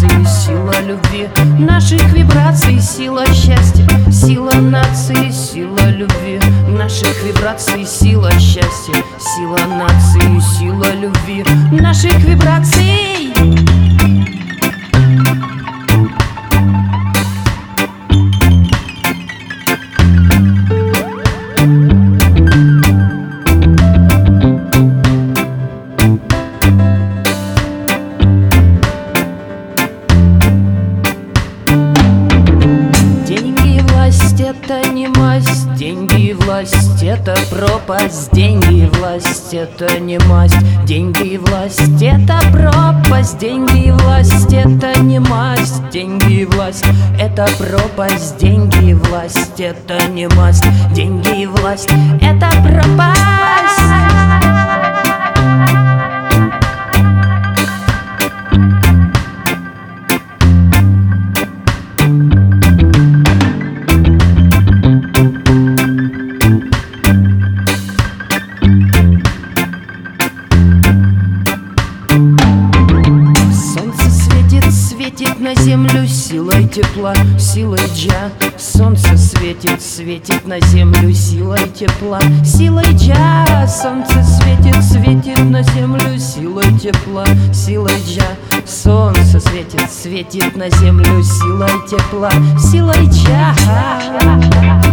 нации, сила любви, наших вибраций, сила счастья, сила нации, сила любви, наших вибраций, сила счастья, сила нации, сила любви, наших вибраций. Это не масть, деньги и власть, это пропасть. Деньги и власть, это не масть, деньги и власть, это пропасть. Деньги и власть, это не масть, деньги и власть, это пропасть. Деньги и власть, это не масть, деньги и власть, это пропасть. Светит на землю силой тепла, силой джа. Солнце светит, светит на землю силой тепла, силой джа. Солнце светит, светит на землю силой тепла, силой джа. Солнце светит, светит на землю силой тепла, силой джа.